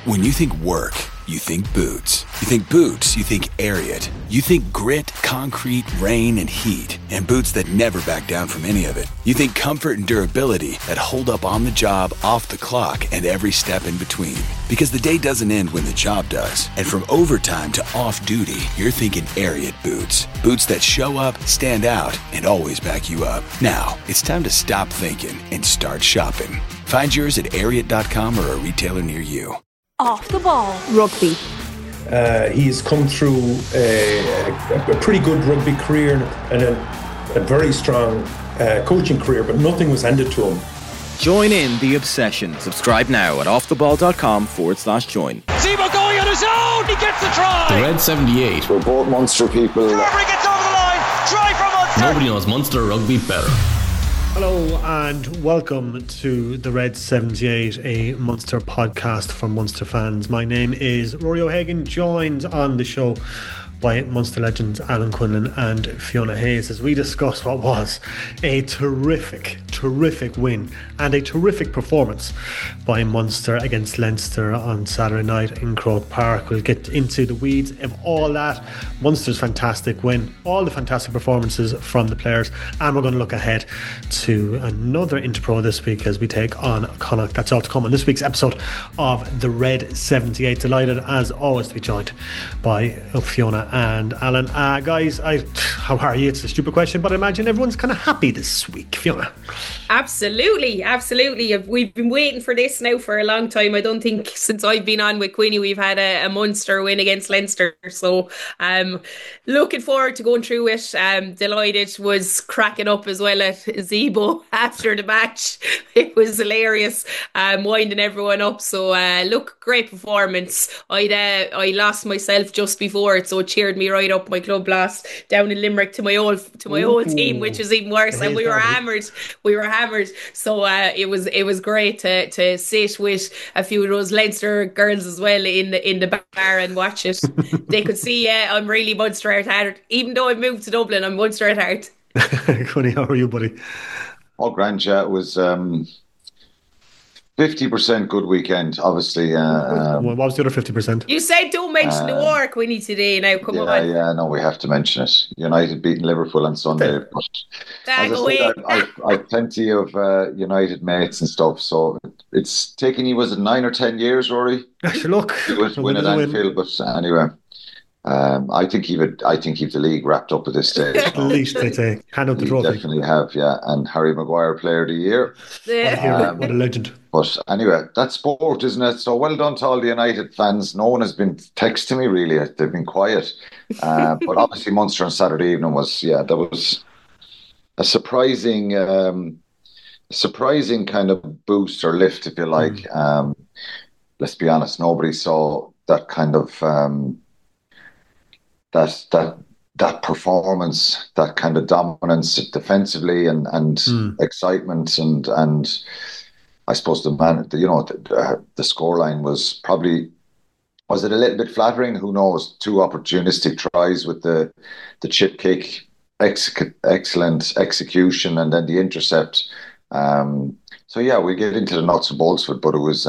When you think work, you think boots. You think boots, you think Ariat. You think grit, concrete, rain, and heat. And boots that never back down from any of it. You think comfort and durability that hold up on the job, off the clock, and every step in between. Because the day doesn't end when the job does. And from overtime to off-duty, you're thinking Ariat boots. Boots that show up, stand out, and always back you up. Now, it's time to stop thinking and start shopping. Find yours at Ariat.com or a retailer near you. Off the ball rugby. He's come through a pretty good rugby career and a very strong coaching career, but nothing was handed to him. Join in the obsession. Subscribe now at offtheball.com/join. Zebo going on his own. He gets the try. The Red 78. We're both Munster people. Trevor gets over the line. Try from Munster. Nobody knows Munster rugby better. Hello and welcome to the Red 78, a Munster podcast for Munster fans. My name is Rory O'Hagan, joined on the show by Munster legends Alan Quinlan and Fiona Hayes as we discuss what was a terrific win and a terrific performance by Munster against Leinster on Saturday night in Croke Park. We'll get into the weeds of all that. Munster's fantastic win, all the fantastic performances from the players, and we're going to look ahead to another Interpro this week as we take on Connacht. That's all to come on this week's episode of the Red 78. Delighted as always to be joined by Fiona and Alan. Guys, how are you? It's a stupid question, but I imagine everyone's kind of happy this week. Fiona? Absolutely. We've been waiting for this now for a long time. I don't think since I've been on with Queenie we've had a Munster win against Leinster. So looking forward to going through it. Delighted, was cracking up as well at Zebo after the match. It was hilarious, winding everyone up. So look, great performance. I lost myself just before it, so it cheered me right up. My club lost down in Limerick to my old team, which is even worse. And we were hammered. So it was great to sit with a few of those Leinster girls as well in the bar and watch it. They could see I'm really Munster at heart. Even though I've moved to Dublin, I'm Munster at heart. Connie, how are you, buddy? Oh, grand, yeah. It was 50% good weekend, obviously. What was the other 50%? You said don't mention the war, Queenie, today. Now, come on. Yeah, no, we have to mention it. United beating Liverpool on Sunday. But I've plenty of United mates and stuff, so it's taken you, was it 9 or 10 years, Rory? Look. To win at Anfield, but anyway. I think you've the league wrapped up at this stage. At least they take hand out the trophy. Definitely have, yeah. And Harry Maguire, Player of the Year. What a legend. But anyway, that's sport, isn't it? So well done to all the United fans. No one has been texting me really. They've been quiet. But obviously Munster on Saturday evening was a surprising kind of boost or lift, if you like. Let's be honest, nobody saw that kind of that performance, that kind of dominance defensively and excitement and I suppose the scoreline was probably, was it a little bit flattering? Who knows? 2 opportunistic tries with the chip kick, excellent execution, and then the intercept. So yeah, we get into the nuts and bolts of it, but it was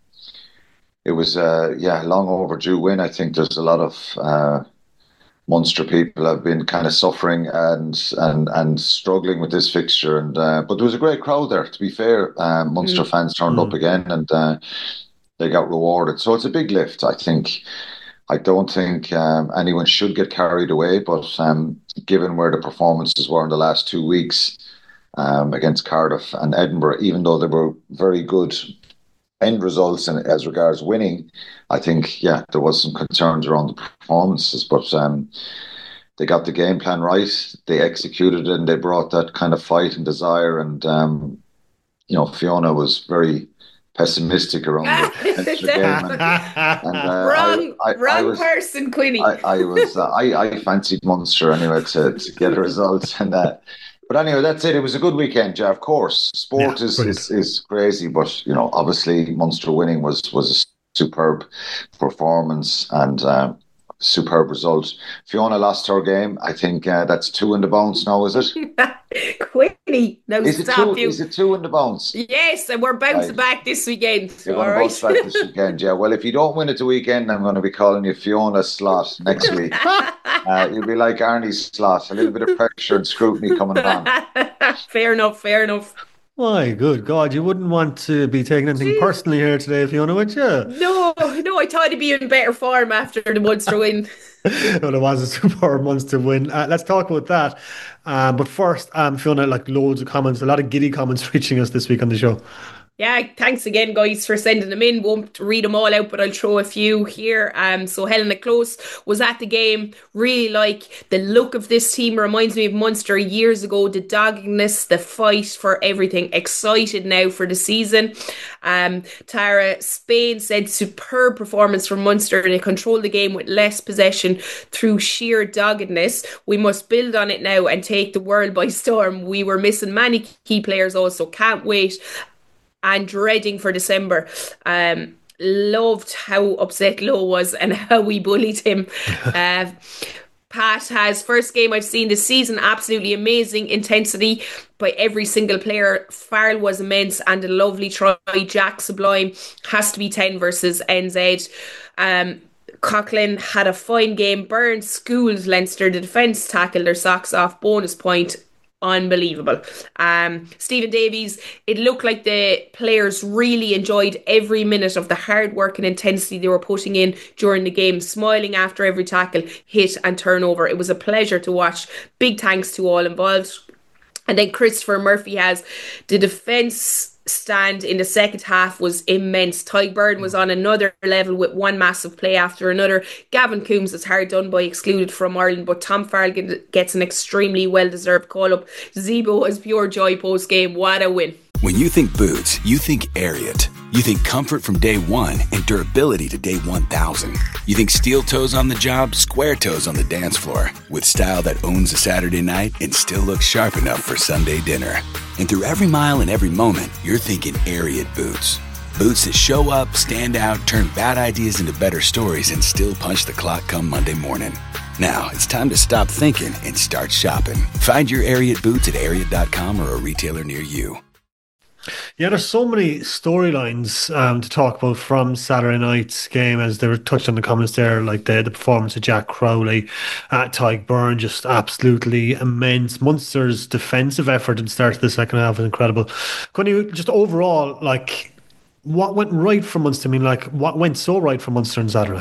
long overdue win. I think there's a lot of Munster people have been kind of suffering and struggling with this fixture, but there was a great crowd there. To be fair, Munster fans turned up again, and they got rewarded. So it's a big lift. I don't think anyone should get carried away, but given where the performances were in the last 2 weeks against Cardiff and Edinburgh, even though they were very good end results and as regards winning, I think there was some concerns around the performances, but they got the game plan right, they executed it, and they brought that kind of fight and desire, and Fiona was very pessimistic around the game. Wrong person, Queenie. I fancied Munster anyway to get a result, and but anyway, that's it. It was a good weekend, yeah. Of course, sport is crazy, but obviously Munster winning was a superb performance and superb result. Fiona lost her game. I think that's 2 in the bounce now, is it? Queenie. Now stop you. Is it two in the bounce? Yes, and we're bouncing back this weekend. You're going to bounce back this weekend, yeah. Well, if you don't win it the weekend, I'm going to be calling you Fiona Slot next week. You'll be like Arnie Slot, a little bit of pressure and scrutiny coming on. Fair enough. My good God, you wouldn't want to be taking anything personally here today, Fiona, would you? No, I thought he'd be in better form after the Munster win. Well, it was a superb Munster win. Let's talk about that. But first, Fiona, like loads of comments, a lot of giddy comments reaching us this week on the show. Yeah, thanks again, guys, for sending them in. Won't read them all out, but I'll throw a few here. So Helena Close was at the game. Really like the look of this team. Reminds me of Munster years ago. The doggedness, the fight for everything. Excited now for the season. Tara Spain said superb performance from Munster, and they controlled the game with less possession through sheer doggedness. We must build on it now and take the world by storm. We were missing many key players also. Can't wait. And dreading for December. Loved how upset Lowe was and how we bullied him. Pat has first game I've seen this season, absolutely amazing intensity by every single player. Farrell was immense and a lovely try. Jack Sublime has to be 10 versus NZ. Coughlin had a fine game. Burns schools Leinster. The defence tackled their socks off. Bonus point. Unbelievable. Stephen Davies, it looked like the players really enjoyed every minute of the hard work and intensity they were putting in during the game, smiling after every tackle, hit and turnover. It was a pleasure to watch. Big thanks to all involved. And then Christopher Murphy has the defence stand in the second half was immense. Tyburn was on another level with one massive play after another. Gavin Coombs is hard done by, excluded from Ireland, but Tom Farrell gets an extremely well-deserved call-up. Zebo was pure joy post-game. What a win. When you think boots, you think Ariat. You think comfort from day one and durability to day 1,000. You think steel toes on the job, square toes on the dance floor. With style that owns a Saturday night and still looks sharp enough for Sunday dinner. And through every mile and every moment, you're thinking Ariat boots. Boots that show up, stand out, turn bad ideas into better stories, and still punch the clock come Monday morning. Now, it's time to stop thinking and start shopping. Find your Ariat boots at Ariat.com or a retailer near you. Yeah, there's so many storylines to talk about from Saturday night's game, as they were touched on the comments there, like the performance of Jack Crowley, Tyburn, just absolutely immense. Munster's defensive effort at the start of the second half was incredible. Can you just overall, like, what went right for Munster? I mean, like, what went so right for Munster on Saturday?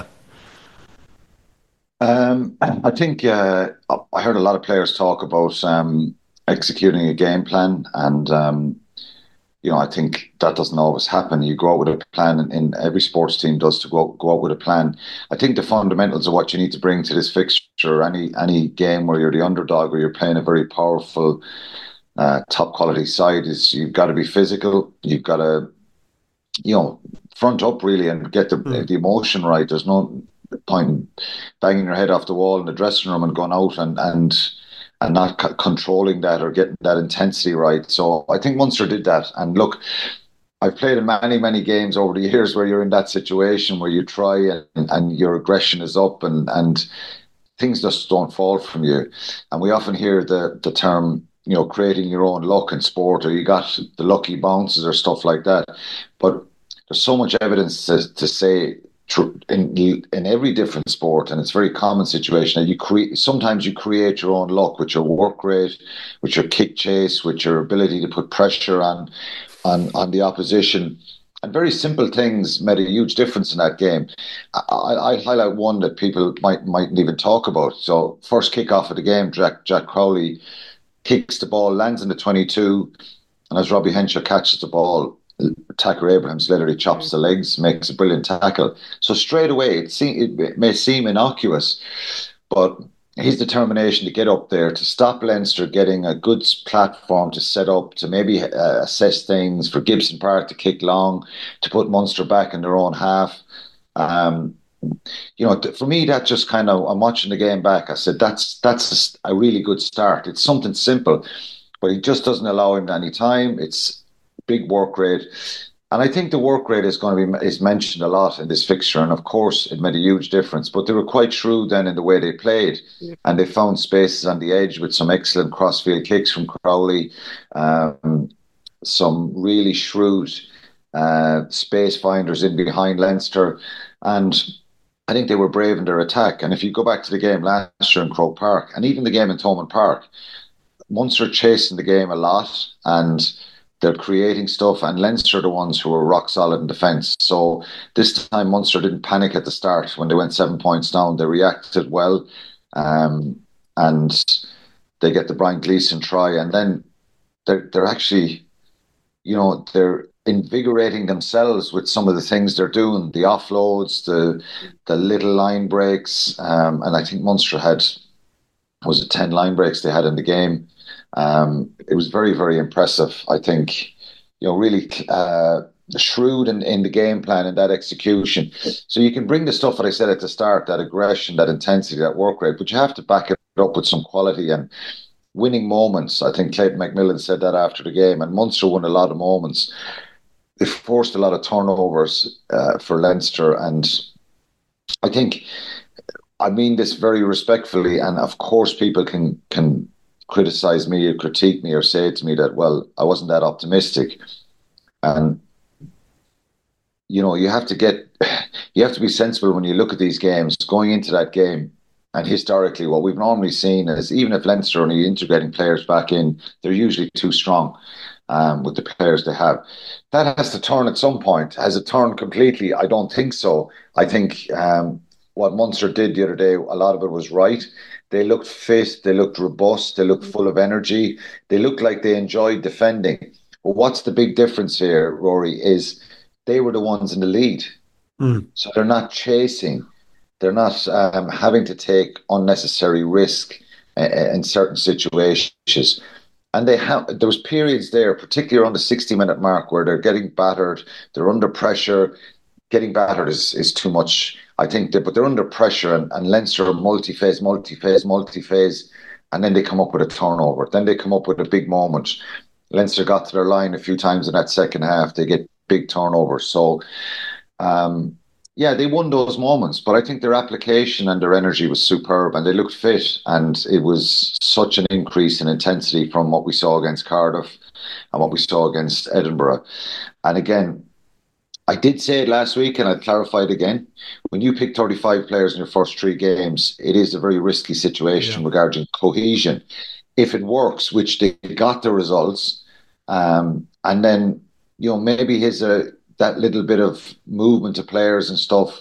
I think I heard a lot of players talk about executing a game plan, and I think that doesn't always happen. You go out with a plan, and every sports team does, to go out with a plan. I think the fundamentals of what you need to bring to this fixture, any game where you're the underdog or you're playing a very powerful, top quality side, is you've got to be physical. You've got to, front up really and get the emotion right. There's no point banging your head off the wall in the dressing room and going out and not controlling that or getting that intensity right. So I think Munster did that. And look, I've played in many, many games over the years where you're in that situation where you try and your aggression is up and things just don't fall from you. And we often hear the term, creating your own luck in sport, or you got the lucky bounces or stuff like that. But there's so much evidence to say in every different sport, and it's a very common situation that sometimes you create your own luck with your work rate, with your kick chase, with your ability to put pressure on the opposition, and very simple things made a huge difference in that game. I highlight one that people mightn't even talk about. So first kick off of the game, Jack Crowley kicks the ball, lands in the 22, and as Robbie Henshaw catches the ball, Tucker Abrahams literally chops the legs, makes a brilliant tackle. So straight away, it may seem innocuous, but his determination to get up there, to stop Leinster getting a good platform to set up, to maybe assess things, for Gibson Park to kick long, to put Munster back in their own half. For me, that just kind of, I'm watching the game back, I said, that's a really good start. It's something simple, but he just doesn't allow him any time. It's big work rate. And I think the work rate is mentioned a lot in this fixture, and of course it made a huge difference. But they were quite shrewd then in the way they played, and they found spaces on the edge with some excellent crossfield kicks from Crowley, some really shrewd space finders in behind Leinster, and I think they were brave in their attack. And if you go back to the game last year in Croke Park, and even the game in Thomond Park, Munster chasing the game a lot, and they're creating stuff, and Leinster are the ones who were rock solid in defence. So this time Munster didn't panic at the start when they went 7 points down. They reacted well, and they get the Brian Gleeson try, and then they're actually, they're invigorating themselves with some of the things they're doing, the offloads, the little line breaks, and I think Munster had, was it 10 line breaks they had in the game. It was very, very impressive. I think, really shrewd in the game plan and that execution. So you can bring the stuff that I said at the start, that aggression, that intensity, that work rate, but you have to back it up with some quality and winning moments. I think Clayton McMillan said that after the game, and Munster won a lot of moments. They forced a lot of turnovers for Leinster, and I think, I mean this very respectfully, and of course people can criticise me or critique me or say to me that, well, I wasn't that optimistic. And you have to be sensible when you look at these games. Going into that game, and historically what we've normally seen is, even if Leinster are only integrating players back in, they're usually too strong with the players they have. That has to turn at some point. Has it turned completely? I don't think so. I think what Munster did the other day, a lot of it was right. They looked fit, they looked robust, they looked full of energy, they looked like they enjoyed defending. But what's the big difference here, Rory, is they were the ones in the lead. So they're not chasing, they're not having to take unnecessary risk in certain situations. And there was periods there, particularly around the 60-minute mark, where they're getting battered, they're under pressure. Getting battered is too much, I think, but they're under pressure, and Leinster are multi-phase, and then they come up with a turnover. Then they come up with a big moment. Leinster got to their line a few times in that second half. They get big turnovers. So, they won those moments, but I think their application and their energy was superb, and they looked fit, and it was such an increase in intensity from what we saw against Cardiff and what we saw against Edinburgh. And again, I did say it last week, and I'll clarify it again. When you pick 35 players in your first 3 games, it is a very risky situation regarding cohesion. If it works, which they got the results, and then maybe that little bit of movement of players and stuff,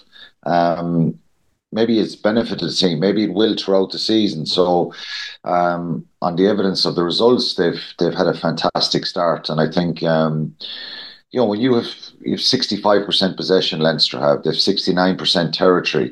maybe it's benefited the team. Maybe it will throughout the season. So, on the evidence of the results, they've had a fantastic start, and I think. When you have 65% possession, Leinster have, they have 69% territory.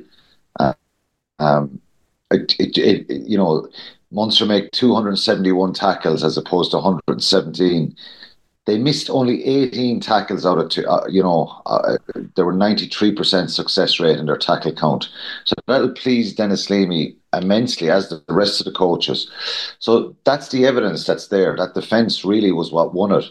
Munster make 271 tackles as opposed to 117. They missed only 18 tackles out of two. There were 93% success rate in their tackle count. So that'll please Dennis Leamy immensely, as the rest of the coaches. So that's the evidence that's there. That defence really was what won it.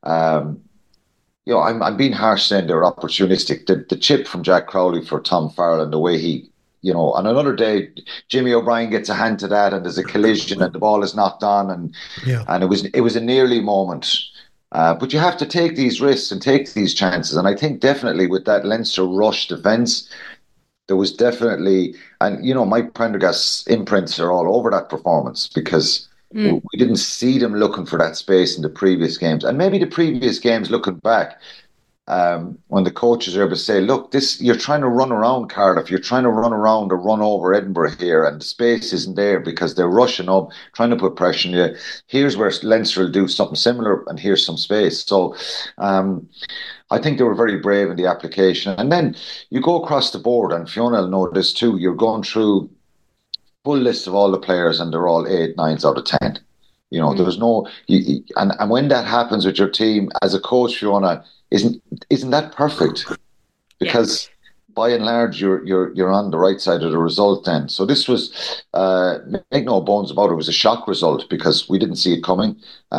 I'm being harsh saying they were opportunistic. The chip from Jack Crowley for Tom Farrell, and the way he, on another day, Jimmy O'Brien gets a hand to that, and there's a collision, and the ball is knocked on, and it was a nearly moment. But you have to take these risks and take these chances. And I think definitely with that Leinster rush defence, there was definitely, and Mike Prendergast's imprints are all over that performance, because we didn't see them looking for that space in the previous games. And maybe the previous games, looking back, when the coaches are able to say, look, you're trying to run around Cardiff, you're trying to run around or run over Edinburgh here, and the space isn't there because they're rushing up, trying to put pressure on you. Here's where Leinster will do something similar, and here's some space. So I think they were very brave in the application. And then you go across the board, and Fiona will know this too, you're going through full list of all the players, and they're all 8, 9s out of 10. There's no, and when that happens with your team, as a coach, Fiona, isn't that perfect? Because by and large, you're on the right side of the result then. So this was, make no bones about it, was a shock result, because we didn't see it coming.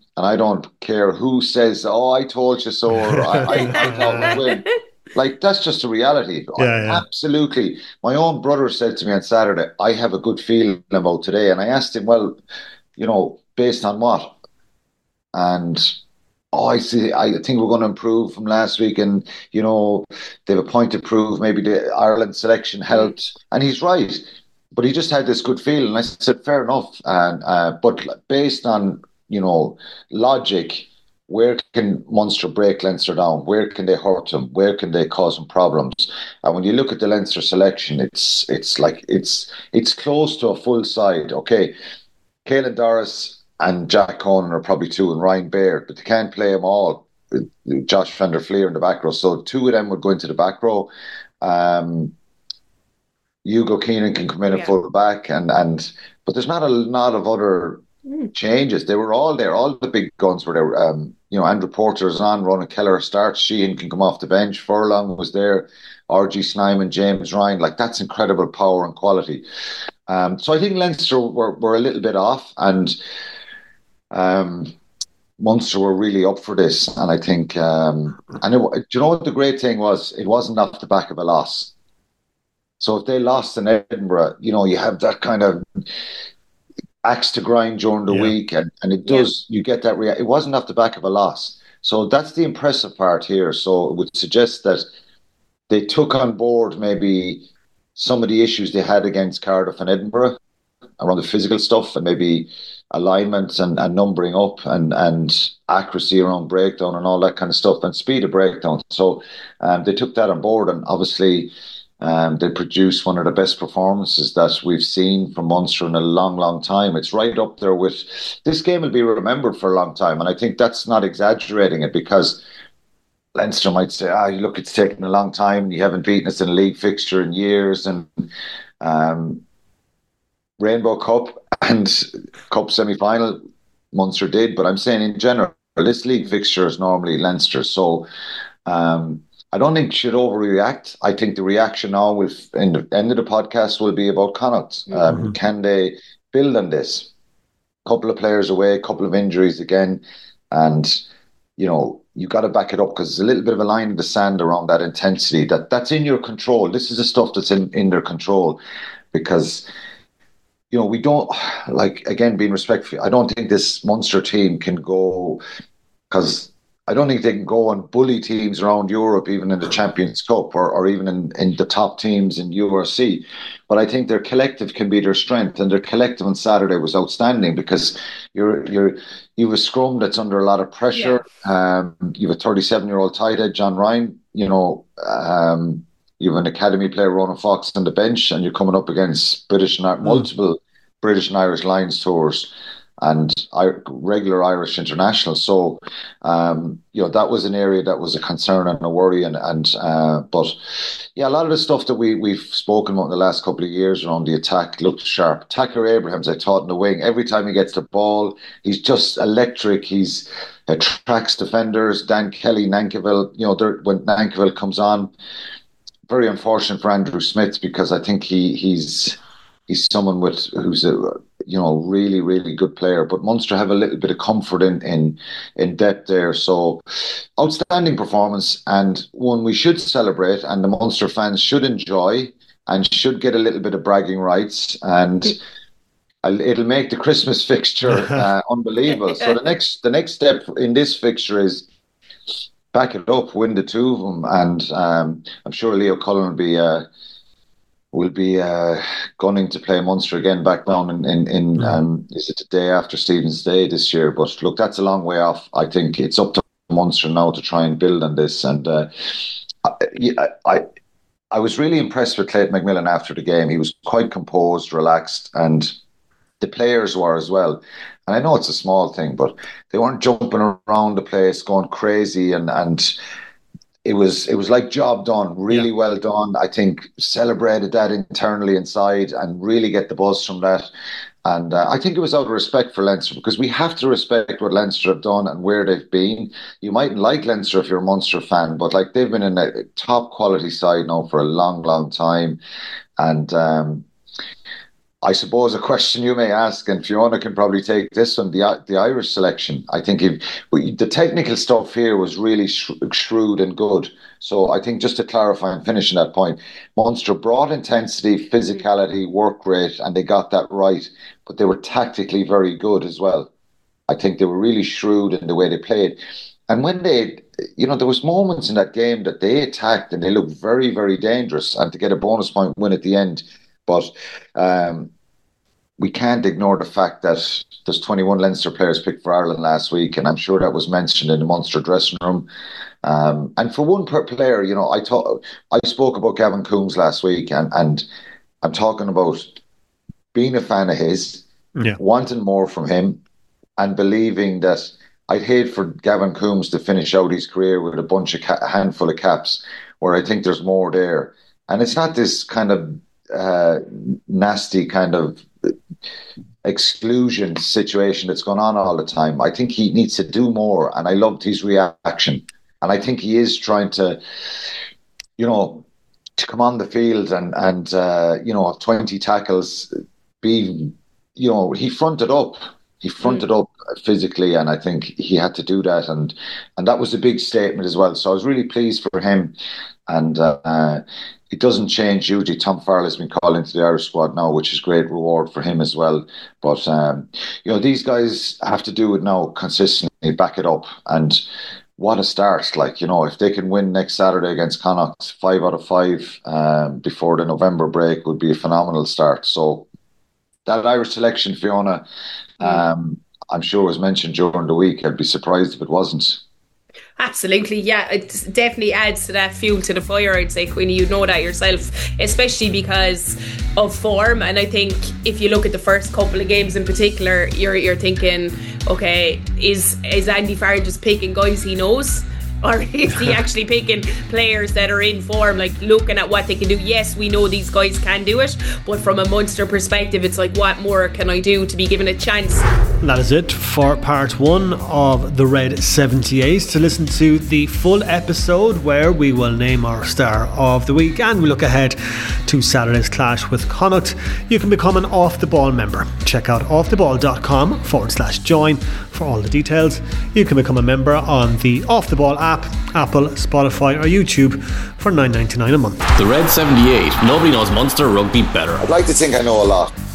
And I don't care who says, "Oh, I told you so," or I thought we'd win. Like, that's just a reality. Yeah. Absolutely. My own brother said to me on Saturday, "I have a good feeling about today." And I asked him, "Well, based on what?" And I see. I think we're going to improve from last week, and they've a point to prove. Maybe the Ireland selection helped, and he's right. But he just had this good feeling. I said, fair enough. And but based on logic, where can Munster break Leinster down? Where can they hurt them? Where can they cause them problems? And when you look at the Leinster selection, it's close to a full side. Okay, Caelan Doris and Jack Conan are probably two, and Ryan Baird, but they can't play them all. Josh van der Fleer in the back row, so two of them would go into the back row. Hugo Keenan can come in at full back, but there's not a lot of other changes. They were all there. All the big guns were there. Andrew Porter's on, Ronan Keller starts, Sheehan can come off the bench, Furlong was there, RG Snyman, James Ryan. Like, that's incredible power and quality. So I think Leinster were a little bit off, and Munster were really up for this. And I think, do you know what the great thing was? It wasn't off the back of a loss. So if they lost in Edinburgh, you have that kind of axe to grind during the week, and it does, you get that it wasn't off the back of a loss. So that's the impressive part here. So it would suggest that they took on board maybe some of the issues they had against Cardiff and Edinburgh around the physical stuff, and maybe alignment and numbering up and accuracy around breakdown and all that kind of stuff, and speed of breakdown. So they took that on board, and obviously they produced one of the best performances that we've seen from Munster in a long, long time. It's right up there with... This game will be remembered for a long time, and I think that's not exaggerating it, because Leinster might say, look, it's taken a long time, you haven't beaten us in a league fixture in years, and Rainbow Cup and Cup semi-final, Munster did, but I'm saying in general, this league fixture is normally Leinster, so I don't think should overreact. I think the reaction now in the end of the podcast will be about Connacht. Can they build on this? A couple of players away, a couple of injuries again, and you got to back it up, because there's a little bit of a line in the sand around that intensity that's in your control. This is the stuff that's in their control, because we don't, like, again, being respectful, I don't think this Munster team can go, because I don't think they can go and bully teams around Europe, even in the Champions Cup or even in the top teams in URC. But I think their collective can be their strength, and their collective on Saturday was outstanding, because you have a scrum that's under a lot of pressure. Yeah. You have a 37-year-old tight head, John Ryan. You have an academy player, Ronan Fox, on the bench, and you're coming up against multiple British and Irish Lions tours and regular Irish internationals. So, that was an area that was a concern and a worry. But yeah, a lot of the stuff that we've spoken about in the last couple of years around the attack looked sharp. Tucker Abrahams, I thought, in the wing, every time he gets the ball, he's just electric. He's attracts defenders. Dan Kelly, Nankivell, when Nankivell comes on, very unfortunate for Andrew Smith, because I think he's someone who's a really, really good player. But Munster have a little bit of comfort in depth there. So outstanding performance, and one we should celebrate, and the Munster fans should enjoy and should get a little bit of bragging rights, and it'll make the Christmas fixture unbelievable. So the next step in this fixture is back it up, win the two of them, and I'm sure Leo Cullen will be gunning to play Munster again back down in is it the day after Stephen's Day this year? But look, that's a long way off. I think it's up to Munster now to try and build on this. And I was really impressed with Clayton McMillan after the game. He was quite composed, relaxed, and the players were as well. And I know it's a small thing, but they weren't jumping around the place, going crazy, and it was like job done, really well done. I think celebrated that internally inside and really get the buzz from that. And I think it was out of respect for Leinster, because we have to respect what Leinster have done and where they've been. You mightn't like Leinster if you're a Munster fan, but like, they've been in a top quality side now for a long, long time. And I suppose a question you may ask, and Fiona can probably take this one, the Irish selection. I think the technical stuff here was really shrewd and good. So I think just to clarify and finish on that point, Munster brought intensity, physicality, work rate, and they got that right. But they were tactically very good as well. I think they were really shrewd in the way they played. And when they, there was moments in that game that they attacked and they looked very, very dangerous, and to get a bonus point win at the end. But we can't ignore the fact that there's 21 Leinster players picked for Ireland last week, and I'm sure that was mentioned in the Munster dressing room. And for one per player, I spoke about Gavin Coombs last week, and I'm talking about being a fan of his, wanting more from him, and believing that I'd hate for Gavin Coombs to finish out his career with a handful of caps, where I think there's more there. And it's not this kind of nasty kind of exclusion situation that's going on all the time. I think he needs to do more, and I loved his reaction. And I think he is trying to, to come on the field and 20 tackles, he fronted up. He fronted up physically, and I think he had to do that, and that was a big statement as well. So I was really pleased for him, and it doesn't change hugely. Tom Farrell has been called into the Irish squad now, which is great reward for him as well. But these guys have to do it now consistently, back it up, and what a start! If they can win next Saturday against Connacht, 5 out of 5 before the November break would be a phenomenal start. So that Irish selection, Fiona, I'm sure was mentioned during the week. I'd be surprised if it wasn't. Absolutely, yeah. It definitely adds to that fuel to the fire, I'd say, Queenie. You know that yourself, especially because of form. And I think if you look at the first couple of games in particular, you're thinking, okay, is Andy Farrell just picking guys he knows? Or is he actually picking players that are in form, looking at what they can do? Yes, we know these guys can do it, but from a Munster perspective, it's what more can I do to be given a chance? And that is it for part 1 of the Red 78. To listen to the full episode, where we will name our star of the week and we look ahead to Saturday's clash with Connacht, you can become an Off the Ball member. Check out offtheball.com/join for all the details. You can become a member on the Off the Ball app, Apple, Spotify or YouTube for $9.99 a month. The Red 78. Nobody knows Munster rugby better. I'd like to think I know a lot.